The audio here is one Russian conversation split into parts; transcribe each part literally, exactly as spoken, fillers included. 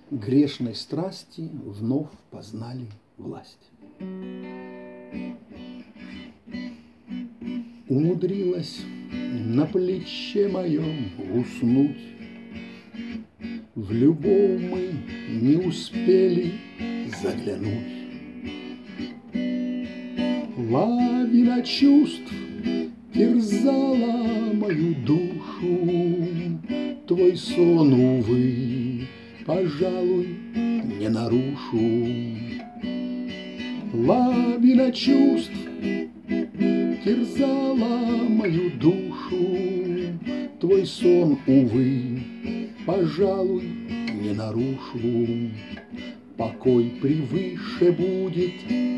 грешной страсти вновь познали власть. Умудрилась на плече моем уснуть, в любовь мы не успели заглянуть. Лавина чувств терзала мою душу, твой сон, увы, пожалуй, не нарушу. Лавина чувств терзала мою душу, твой сон, увы, пожалуй, не нарушу. Покой превыше будет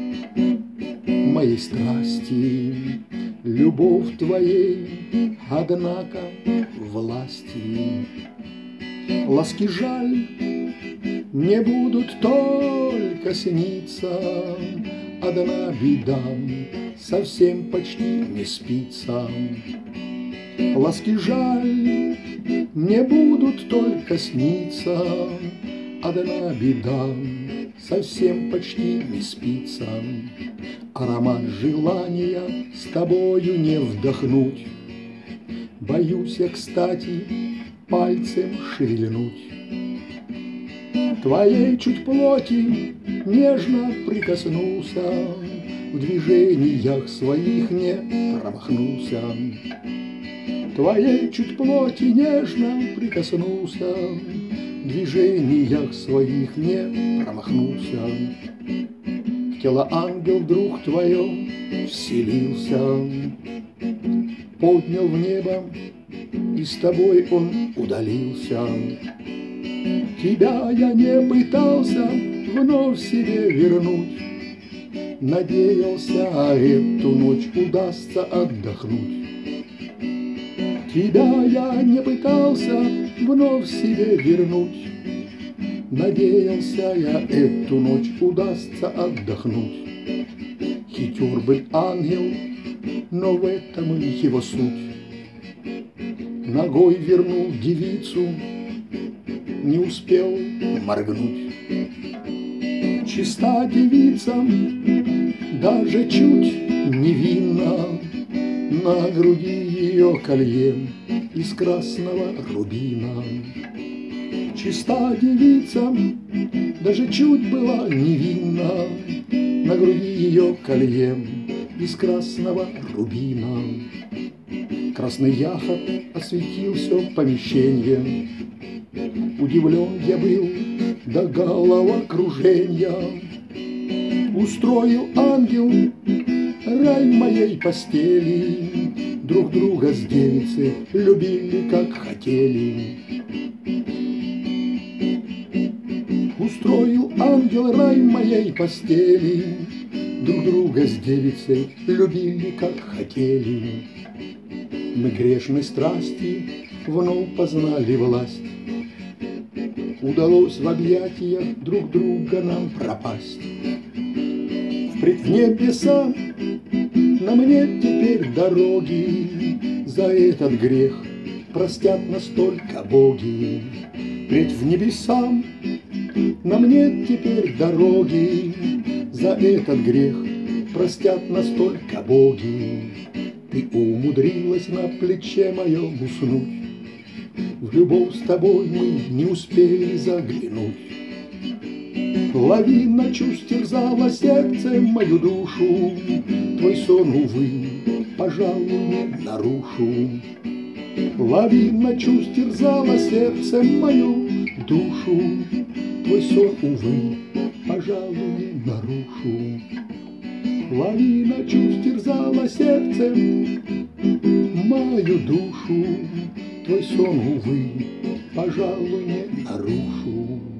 моей страсти, любовь твоей, однако, власти. Ласки жаль не будут только сниться, одна беда, совсем почти не спится. Ласки жаль не будут только сниться, одна беда, совсем почти не спится. Аромат желания с тобою не вдохнуть, боюсь я, кстати, пальцем шевельнуть. Твоей чуть плоти нежно прикоснулся, в движениях своих не промахнулся. Твоей чуть плоти нежно прикоснулся, в движениях своих не промахнулся. В тело ангел вдруг твое вселился, поднял в небо, и с тобой он удалился. Тебя я не пытался вновь себе вернуть, надеялся, а эту ночь удастся отдохнуть. Тебя я не пытался вновь себе вернуть, надеялся я, эту ночь удастся отдохнуть. Хитер был ангел, но в этом его суть. Ногой вернул девицу, не успел моргнуть. Чиста девица, даже чуть невинна, на груди ее колье из красного рубина. Чиста девица, даже чуть была невинна, на груди ее колье из красного рубина. Красный яхот осветил все помещение, удивлен я был до головокружения. Устроил ангел рай моей постели, друг друга с девицей любили, как хотели. Устроил ангел рай моей постели, друг друга с девицей любили, как хотели. Мы грешной страсти вновь познали власть, удалось в объятиях друг друга нам пропасть. Впредь в небеса на мне теперь дороги, за этот грех простят нас только боги. Впредь в небеса на мне теперь дороги, за этот грех простят нас только боги. Ты умудрилась на плече моем уснуть, в любовь с тобой мы не успели заглянуть. Лавина чувств терзала сердце мою душу, твой сон, увы, пожалуй, не нарушу. Лавина чувств терзала сердце мою душу, твой сон, увы, пожалуй, не нарушу. Лавина чувств терзала сердце мою душу, твой сон, увы, пожалуй, не нарушу.